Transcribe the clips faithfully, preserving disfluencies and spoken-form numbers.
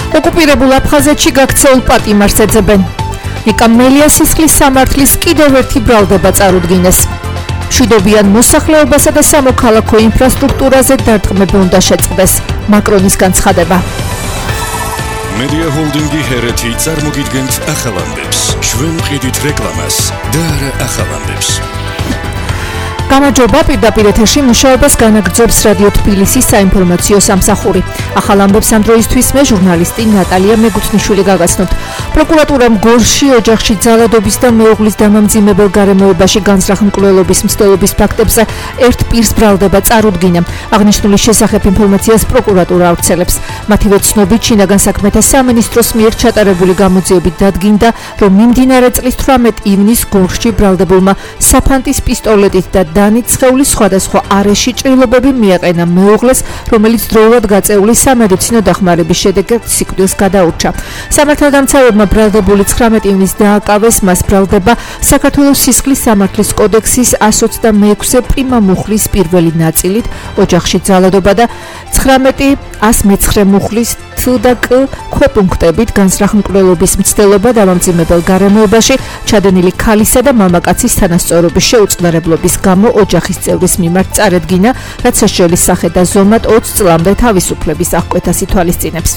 ოკუპირებულ აფხაზეთში გაქცეულ პატიმარს ეძებენ. ნიკა მელიას სისხლის სამართლის კიდევ ერთი ბრალდება წარუდგინეს. მშვიდობიან მოსახლეობასა და სამოქალაქო ინფრასტრუქტურაზე დარტყმები უნდა შეწყდეს. მაკრონის განცხადება. Media Holdingi ჰერეთი წარმოგიდგენთ ახალამდებს. ჩვენ ვყიდით რეკლამას და არა ახალამდებს. გამარჯობა, პირდაპირ ეთერში მუშაობას განაგრძობს რადიო თბილისის საინფორმაციო სამსახური. ახალ ამბებს ამ დროისთვის მე ჟურნალისტი ნატალია მეგუთნიშვილი გაგაცნობთ. პროკურატურამ გორში ოჯახში ძალადობის და მეუღლის დამამძიმებელ გარემოებაში განზრახ მკვლელობის მცდელობის ფაქტებზე ერთ პირს ბრალდება წარუდგინა. აღნიშნული შესახებ ინფორმაციას პროკურატურა ავრცელებს. მათივე ცნობით, შინაგან საქმეთა სამინისტროს მიერ ჩატარებული გამოძიებით დადგინდა, რომ მიმდინარე წლის თვრამეტ ივნისს გორში ბრალდებულმა საფანტის პისტოლეტით და დანით სხეულის სხვადასხვა არეში ჭრილობები მიაყენა მეუღლეს, რომელიც დროულად გაწეული სამედიცინო დახმარების შედეგად სიკვდილს გადაურჩა. სამართალდამცავებმა ბრალდებული ცხრამეტ ივნისს დააკავეს, მას ბრალდება საქართველოს სისხლის სამართლის კოდექსის εκατს ოცდამეექვსე პრიმა მუხლის პირველი ნაწილით, ოჯახში ძალადობა და ცხრამეტი ას მეცხრე მუხლის თ და კ ქვეპუნქტებით განზრახ მკვლელობის მცდელობა დამამძიმებელ გარემოებაში ჩადენილი ქალისა და მამაკაცის თანასწორობის შეუწყნარებლობის გამო ოჯახის წევრის მიმართ წარედგინა, რაც საშუალის სახე და ზომად ოცი წლამდე თავისუფლების აღკვეთას ითვალისწინებს.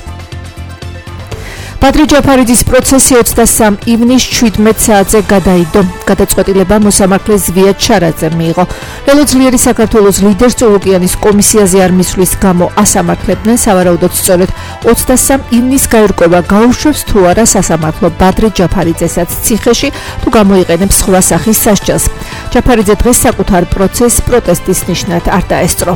ბადრი ჯაფარიძის პროცესი ოცდასამ ივნისს შვიდმეტ საათზე გადაიდო. გადაწყვეტილება მოსამართლე ზვიად ჩარაძემ მიიღო. ლელოძლიერი საქართველოს ლიდერს წულუკიანის კომისიაზე არ მისვლის გამო ასამართლებდნენ, სავარაუდოდ სწორედ ოცდასამ ივნისს გაირკვევა გაუშვებს თუ არა სასამართლო ბადრი ჯაფარიძესაც ციხეში, თუ გამოიყენებს სხვა სახის სასჯელს. ჯაფარიძე დღეს საკუთარ პროცესს პროტესტის ნიშნად არ დაესწრო.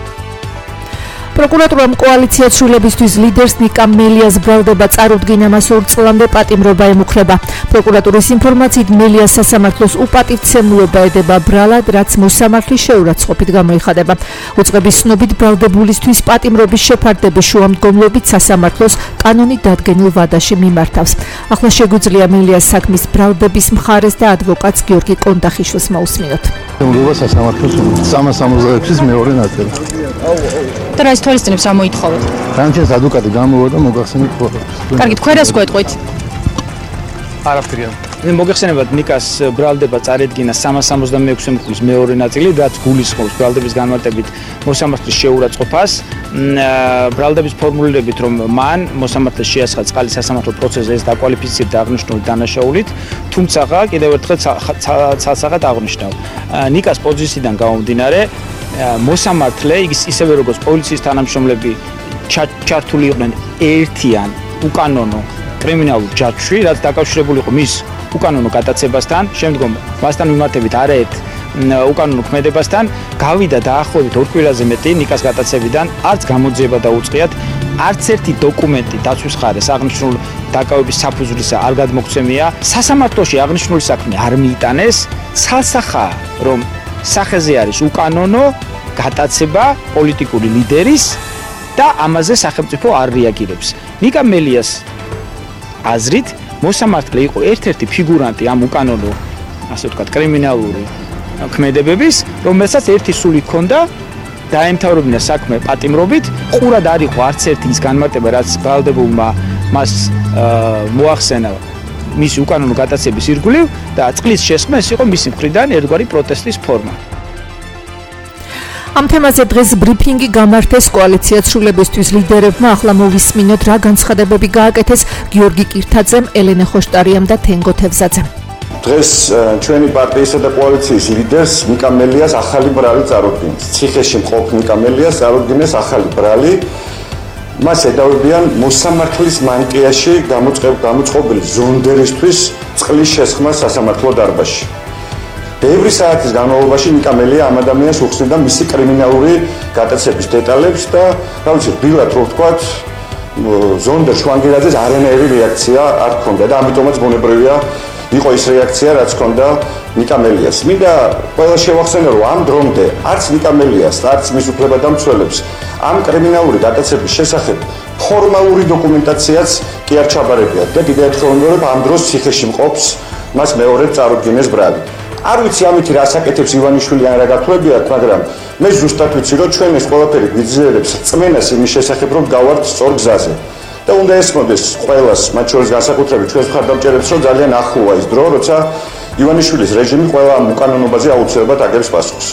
პროკურატურამ კოალიცია ცვლილებისთვის ლიდერს ნიკა მელიას ბრალდება წარუდგინა, მას ორ წლამდე პატიმრობა ემუქრება. პროკურატურის ინფორმაციით მელიას სასამართლოს უპატივცემულობა ედება ბრალად, რაც მოსამართლის შეურაცხყოფით გამოიხადება. უწყების ცნობით ბრალდებულისთვის პატიმრობის შეფარდების შუამდგომლობით სასამართლოს კანონით დადგენილ ვადაში მიმართავს. ახლა შეგვიძლია მელიას საქმის ბრალდების მხარეს და ადვოკატს გიორგი კონდახიშვილს მოусმინოთ. სასამართლოს სამას სამოცდაექვსის მეორე ნაწილი. და რა ის თვალისწინებს რა მოითხოვოთ? განჩენს ადვოკატი გამოვა და მოგახსენეთ ფოტო. კარგი, თქვენ რას გვეტყვით? არაფერია. მოგეხსენებათ ნიკას ბრალდება წარედგინა სამას სამოცდამეექვსე მუხლის მეორე ნაწილი, რაც გულისხმობს ბრალდების განმარტებით მოსამართლის შეურაცხყოფას. ბრალდების ფორმულირებით, რომ მან მოსამართლეს შეასხა წყალი სასამართლო პროცესზე ეს დაკვალიფიცირდა აღნიშნული დანაშაულით, თუმცა კიდევ ერთხელ ცალსახად აღნიშნავ. ნიკას პოზიციიდან გამომდინარე, მოსამართლე ისევე როგორც პოლიციის თანამშრომლები ჩართული იყვნენ ერთიან უკანონო კრიმინალურ ჯაჭვში, რაც დაკავშირებული იყო მის უკანონო გატაცებასთან, შემდგომ მასთან მიმართებით არაერთ უკანონო ქმედებასთან, გავიდა დაახლოებით ორ კვირაზე მეტი ნიკას გატაცებიდან, არც გამოძიება დაუწყიათ, არც ერთი დოკუმენტი დაცვის მხარეს აღნიშნულ დაკავების საფუძვლისა არ გადმოგცემია. სასამართლოში აღნიშნული საქმე არ მიიტანეს, ცალსახაა, რომ სახეზე არის უკანონო გატაცება პოლიტიკური ლიდერის და ამაზე სახელმწიფო არ რეაგირებს. ნიკა მელიას აზრით მოსამართლე იყო ერთ-ერთი ფიგურანტი ამ უკანონო, ასე ვთქვათ, კრიმინალური ქმედებების, რომელსაც ერთი სული ჰქონდა, დაემთავრებინა საქმე პატიმრობით, ყურად არ იყო არც ერთი ის განმარტება, რაც ბრალდებულმა მას მოახსენა მისი უკანონო გატაცების ირგვლივ და წყლის შესხმა ეს იყო მისი მხრიდან ერთგვარი პროტესტის ფორმა. ამ თემაზე დღეს ბრიფინგი გამართეს კოალიცია ცვლილებისთვის ლიდერებმა. ახლა მოვისმინოთ რა განცხადებები გააკეთეს გიორგი კირთაძემ, ელენე ხოშტარიამ და თენგო თევზაძემ. დღეს ჩვენი პარტიისა და კოალიციის ლიდერს ნიკა მელიას ახალი ბრალი წარუდგინეს. ციხეში მყოფ ნიკა მელიას წარუდგინეს ახალი ბრალი. მას ედავებიან მოსამართლის მანტიაში გამოწყობილი ზონდერისთვის წყლის შესხმა სასამართლო დარბაზში. ბევრი საათის განმავლობაში ნიკა მელია ამ ადამიანს უხსნიდა მისი კრიმინალური გატაცების დეტალებს და რა ვიცი, რბილად რო ვთქვათ, ზონდერ შვანგელაძეს არანაირი რეაქცია არ ჰქონდა და ამიტომაც ბუნებრივია იყო ის რეაქცია, რაც ჰქონდა ნიკა მელიას. მინდა ყველა შევახსენო, რომ ამ დრომდე არც ნიკა მელიას, არც მის უფლებადამცველებს ამ კრიმინალური გატაცების შესახებ ფორმალური დოკუმენტაციაც კი არ ჩაბარებიათ და კიდევ ერთხელ ვიმეორებ, ამ დროს ციხეში მყოფს მას მეორე წარუდგინეს ბრალი. არ ვიცი ამით რა საკეთებს ივანიშვილი ან რა გათვლებიათ, მაგრამ მე ზუსტად ვიცი, რომ ჩვენ ეს ყველაფერი გვიძლიერებს წმენას იმის შესახებ, რომ გავართ სწორ გზაზე. და უნდა ესმოდეს ყველას, მათ შორის განსაკუთრებით ჩვენს მხარდამჭერებს, რომ ძალიან ახლოა ის დრო, როცა ივანიშვილის რეჟიმი ყველა ამ უკანონობაზე აუცილებლად აგებს პასუხს.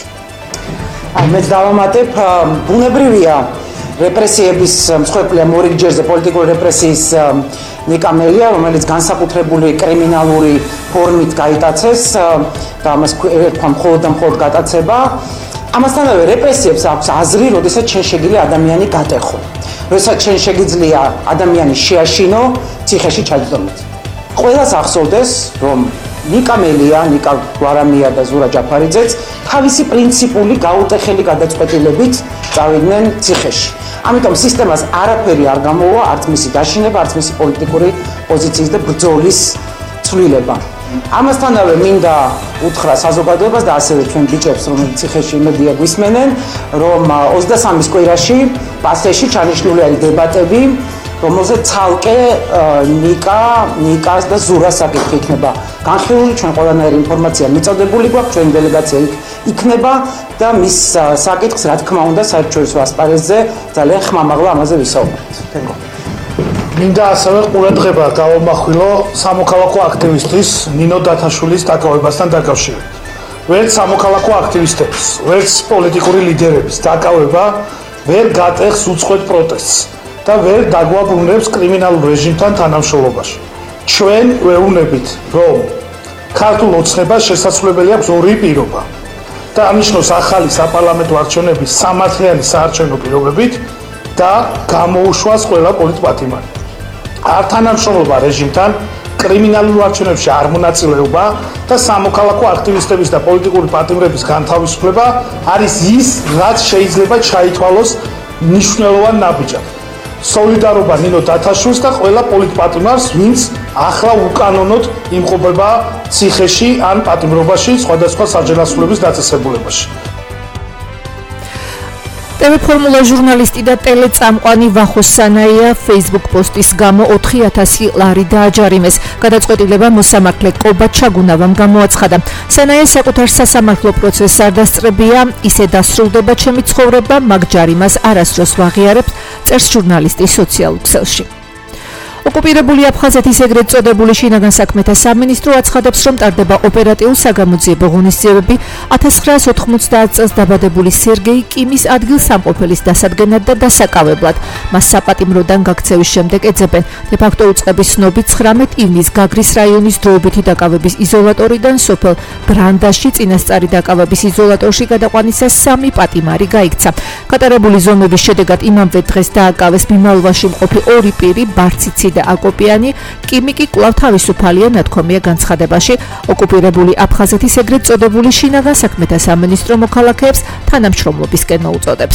მეც დავამატებ, ბუნებრივია რეპრესიების მსხვერპლია მორიგჯერზე პოლიტიკური რეპრესიის ნიკა მელია, რომელიც განსაკუთრებული კრიმინალური ფორმით გაიტაცეს და ამას ერთხა მხოლოდ და მხოლოდ გატაცება. ამასთანავე რეპრესიებს აქვს აზრი, როდესაც ჩვენ შეგვიძლია ადამიანი გატეხო. როდესაც ჩვენ შეგვიძლია ადამიანი შეაშინო, ციხეში ჩაჯდომით. ყველას ახსოვდეს, რომ ნიკა მელია, ნიკა გვარამია და ზურა ჯაფარიძეც თავისი პრინციპული გაუტეხელი გადაწყვეტილებით წავიდნენ ციხეში. ამიტომ სისტემას არაფერი არ გამოვა, არც მისი დაშინება, არც მისი პოლიტიკური პოზიციის და ბრძოლის ცვლილება. ამასთანავე მინდა უთხრა საზოგადოებას და ასევე ჩვენ ბიჭებს, რომლებიც ციხეში იმედია გვისმენენ, რომ ოცდასამის კვირაში პასეში ჩანიშნული არის დებატები, რომელზეც ცალკე ნიკა, ნიკას და ზურას საკითხი იქნება განხილული, ჩვენ ყველანაირი ინფორმაცია მიწოდებული გვაქვს, ჩვენი დელეგაცია იქნება და მის საკითხს, რა თქმა უნდა, საერთაშორისო ასპარეზზე ძალიან ხმამაღლა ამაზე ვისაუბრებთ. თენგო. მინდა ასევე ყურადღება გავამახვილო სამოქალაქო აქტივისტის ნინო დათაშვილის დაკავებასთან დაკავშირებით. ვერც სამოქალაქო აქტივისტების, ვერც პოლიტიკური ლიდერების დაკავება ვერ გატეხს უწყვეტ პროტესტს და ვერ დაგვაბრუნებს კრიმინალურ რეჟიმთან თანამშრომლობაში. ჩვენ ვეუბნებით, რომ ქართულ ოცნებას შესაძლებელი აქვს ორი პირობა და ამნიშნავს ახალი საპარლამენტო არჩევნების სამართლიანი საარჩევნო პირობებით და გამოუშვას ყველა პოლიტპატიმარი. არ თანამშრომლობა რეჟიმთან, კრიმინალურ არჩევნებში არ მონაწილეობა და სამოქალაქო აქტივისტების და პოლიტიკური პატიმრების განთავისუფლება არის ის, რაც შეიძლება ჩაითვალოს მნიშვნელოვან ნაბიჯად. სოლიდარობა ნინო დათაშვილს და ყველა პოლიტპატიმარს, ვინც ახლა უკანონოდ იმყოფება ციხეში ან პატიმრობაში სხვადასხვა საჯელასულების დაწესებულებაში. ტევ ფორმულა ჟურნალისტი და ტელეწამყვანი ვახო სანაია Facebook პოსტის გამო ოთხი ათასი ლარი დააჯარიმეს. გადაწყვეტილება მოსამართლე კობა ჩაგუნავამ გამოაცხადა. სანაია საკუთარ სასამართლო პროცესს არ დასწრებია, ისე დასრულდება ჩემი ცხოვრება, მაგ ჯარიმას არასდროს ვაღიარებ, წერს ჟურნალისტი სოციალურ ქსელში. ოკუპირებული აფხაზეთის ეგრეთ წოდებული შინაგან საქმეთა სამინისტრო აცხადებს, რომ ტარდება ოპერატიულ-საგამოძიებო ღონისძიებები ათას ცხრაას ოთხმოცდაათ წელს დაბადებული სერგეი კიმის ადგილსამყოფელის დასადგენად და დასაკავებლად. მას საპატიმროდან გაქცევის შემდეგ ეძებენ. დე-ფაქტო უწყების ცნობით ცხრამეტ ივნისს გაგრის რაიონის დროებითი დაკავების იზოლატორიდან სოფელ ბრანდაში წინასწარი დაკავების იზოლატორში გადაყვანისას სამი პატიმარი გაიქცა. გატარებული ზომების შედეგად იმავე დღეს დააკავეს მიმალვაში მყოფი ორი პირი, ბარციცი და აკოპიანი, კიმი კი კვლავ თავისუფალია, ნათქვამია განცხადებაში. ოკუპირებული აფხაზეთის ეგრეთ წოდებული შინაგან საქმეთა სამინისტრო მოქალაქეებს თანამშრომლობისკენ მოუწოდებს.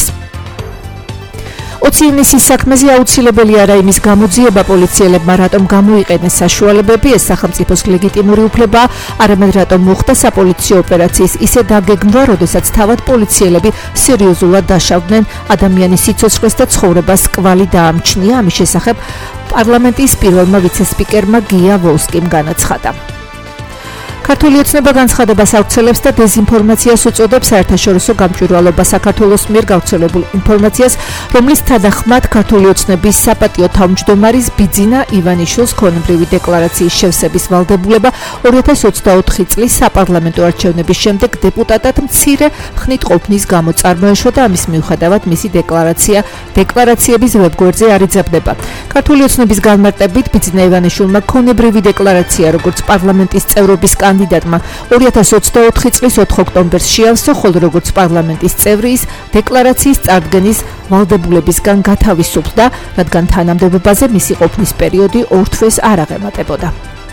ოცი ივნისის საქმეზე აუცილებელი არა იმის გამოძიება პოლიციელებმა რატომ გამოიყენეს საშუალებები, ეს სახელმწიფოს ლეგიტიმური უფლებაა, არამედ რატომ მოხდა საპოლიციო ოპერაციის ისე დაგეგმვა, როდესაც თავად პოლიციელები სერიოზულად დაშავდნენ ადამიანის სიცოცხლეს და ცხოვრებას კვალი დაამჩნია. ამის შესახებ პარლამენტის პირველმა ვიცე-სპიკერმა გია ვოლსკიმ განაცხადა. ქართული ოცნება განცხადებას ავრცელებს და დეზინფორმაციას უწოდებს საერთაშორისო გამჭვირვალობა საქართველოს მიერ გავრცელებულ ინფორმაციას, რომლის თანახმად ქართული ოცნების საპატიო თავმჯდომარის ბიძინა ივანიშვილს ქონებრივი დეკლარაციის შევსების ვალდებულება ორი ათას ოცდაოთხი წლის საპარლამენტო არჩევნების შემდეგ დეპუტატად მცირე ხნით ყოფნის გამო წარმოეშვა და ამის მიუხედავად მისი დეკლარაცია დეკლარაციების ვებგვერდზე არ იძებნება. ქართული ოცნების განმარტებით ბიძინა ივანიშვილმა ქონებრივი დეკლარაცია როგორც პარლამენტის წევრობის კანდიდატმა ორი ათას ოცდაოთხი წლის ოთხ ოქტომბერს შეავსო, ხოლო როგორც პარლამენტის წევრი ის დეკლარაციის წარდგენის ვალდებულებისგან გათავისუფლდა, რადგან თანამდებობაზე მისი ყოფნის პერიოდი ორ თვეს არ აღემატებოდა.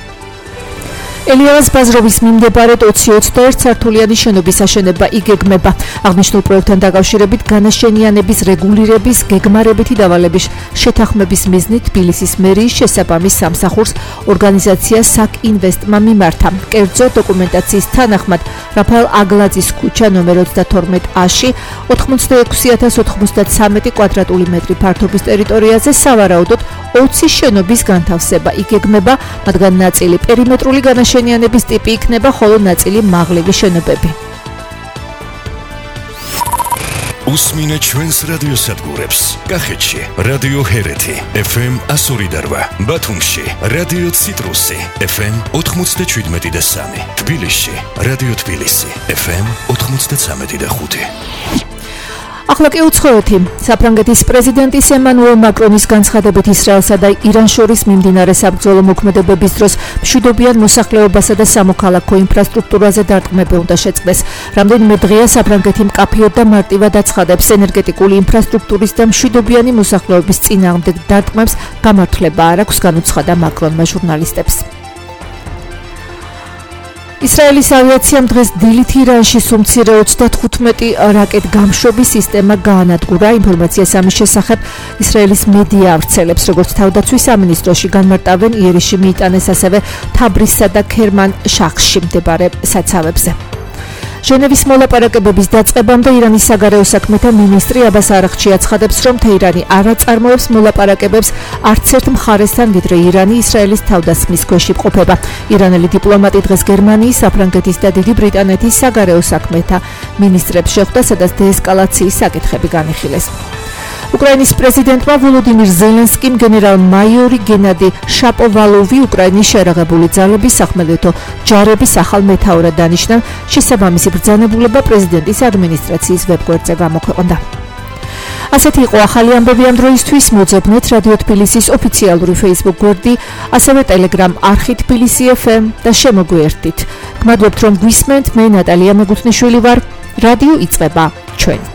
ელიავას ბაზროვის მიმდებარედ ოცი ოცდაერთი სართულიანი შენობის აშენება იგეგმება. აღნიშნულ პროექტთან დაკავშირებით განაშენიანების რეგულირების გეგმარებითი დავალების შეთანხმების მიზნით თბილისის მერიის შესაბამის სამსახურს ორგანიზაცია საკ-ინვესტმა მიმართა. კერძო დოკუმენტაციის თანახმად რაფაელ აგლაძის ქუჩა ნომერ ოცდათორმეტ A-ში ოთხმოცდაექვსი ათას ოთხმოცდათვრამეტი კვადრატული მეტრი ფართობის ტერიტორიაზე სავარაუდოდ ოცი შენობის განთავსება იგეგმება, მათგან ნაწილი პერიმეტრული განაშენიანების ტიპი იქნება, ხოლო ნაწილი მაღლივი შენობები. უსმინე ჩვენს რადიოსადგურებს. კახეთში რადიო ჰერეთი ეფ ემ one oh eight, ბათუმში რადიო ციტრუსი ეფ ემ ninety-seven და three, თბილისში რადიო თბილისი ეფ ემ ninety-three და five. ახლა კი უცხოეთი. საფრანგეთის პრეზიდენტის ემანუელ მაკრონის განცხადებით ისრაელსა და ირანს შორის მიმდინარე საბრძოლო მოქმედებების დროს მშვიდობიან მოსახლეობასა და სამოქალაქო ინფრასტრუქტურაზე დარტყმები უნდა შეწყდეს. რამდენიმე დღეა საფრანგეთი მკაფიოდ და მარტივად აცხადებს ენერგეტიკული ინფრასტრუქტურის და მშვიდობიანი მოსახლეობის წინააღმდეგ დარტყმებს გამართლება არ აქვს, განუცხადა მაკრონმა ჟურნალისტებს. ისრაელის ავიაციამ დღეს დილით ირანში სუმცირე ოცდათხუთმეტი რაკეტ გამშვების სისტემა გაანადგურა. ინფორმაციას ამის შესახებ ისრაელის მედია ავრცელებს, როგორც თავდაცვის სამინისტროში განმარტავენ, იერიში მიიტანეს ასევე თაბრისსა და ქერმან შახში მდებარე საცავებზე. ჟენევის მოლაპარაკებების დაწყებამდე ირანის საგარეო საქმეთა მინისტრი აბას არაღჩი აცხადებს, რომ თეირანი არ აწარმოებს მოლაპარაკებებს არც ერთ მხარესთან, ვიდრე ირანი ისრაელის თავდასხმის ქვეშ იმყოფება. ირანელი დიპლომატი დღეს გერმანიის, საფრანგეთის და დიდი ბრიტანეთის საგარეო საქმეთა მინისტრებს შეხვდა, სადაც დეესკალაციის საკითხები განიხილეს. უკრაინის პრეზიდენტმა ვოლოდიმირ ზელენსკიმ გენერალ-მაიორი გენადი შაპოვალოვი უკრაინის შეერაღებული ძალების სახმელეთო ჯარების ახალ მეთაურად დანიშნა. შესაბამისი ბრძანებულება პრეზიდენტის ადმინისტრაციის ვებგვერდზე გამოქვეყნდა. ასეთი იყო ახალი ამბები ამ დროისთვის. მოძებნეთ რადიო თბილისის ოფიციალური Facebook გვერდი, ასევე Telegram არხი თბილისი ეფ ემ და შემოგვიერთდით. გმადლობთ, რომ გვისმენთ. მე ნატალია მეგუთნიშვილი ვარ. რადიო იწყება ჩვენ.